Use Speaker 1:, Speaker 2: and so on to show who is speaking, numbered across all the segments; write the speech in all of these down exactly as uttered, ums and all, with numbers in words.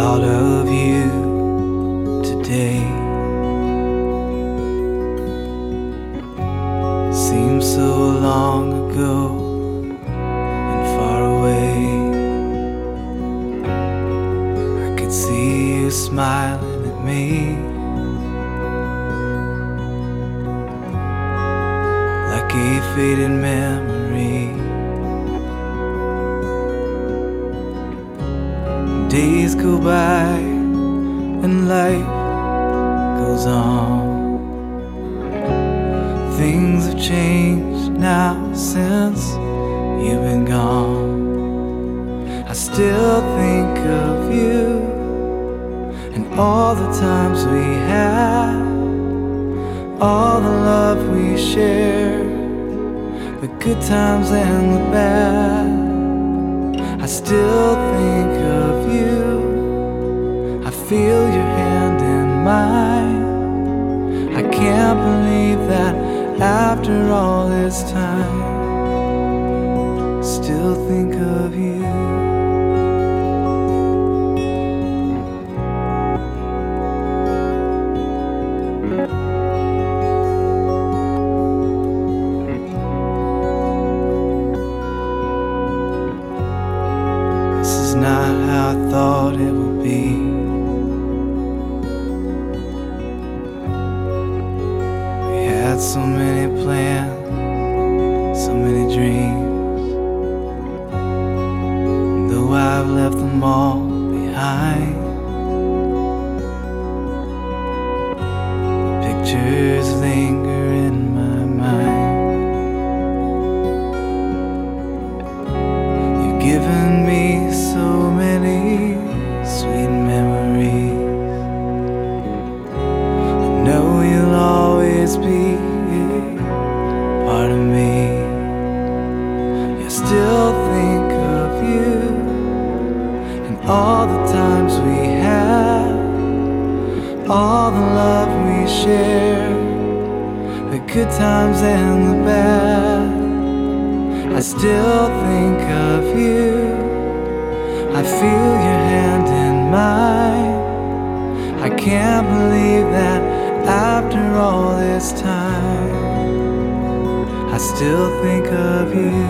Speaker 1: thought of you today. Seems so long ago and far away. I could see you smiling at me, like a faded memory. Days go by and life goes on. Things have changed now since you've been gone. I still think of you and all the times we had, all the love we shared, the good times and the bad. I still think of you. I feel your hand in mine. I can't believe that after all this time, still think of you. This is not how I thought it would be. Had so many plans, so many dreams. Though I've left them all behind, the pictures linger in my mind. You've given me so many sweet memories. I know you'll always be part of me. I still think of you and all the times we had, all the love we shared, the good times and the bad. I still think of you. I feel your hand in mine. I can't believe that after all this time, I still think of you.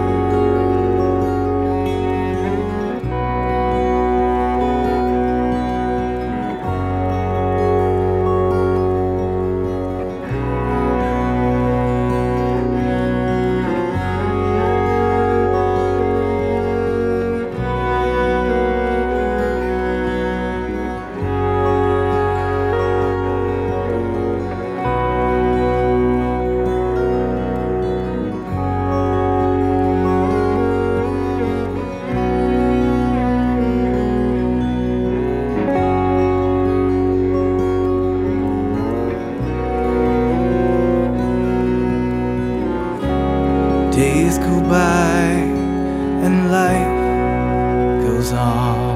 Speaker 1: Days go by and life goes on,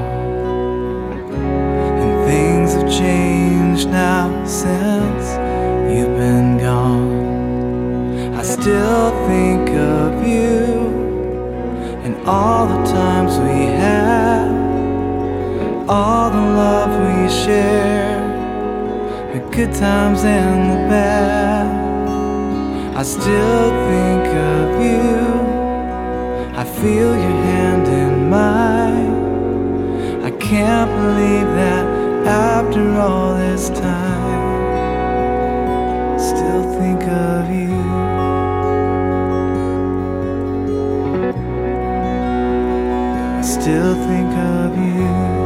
Speaker 1: and things have changed now since you've been gone. I still think of you and all the times we had, all the love we shared, the good times and the bad. I still think of you. I feel your hand in mine. I can't believe that after all this time, still think of you. I still think of you.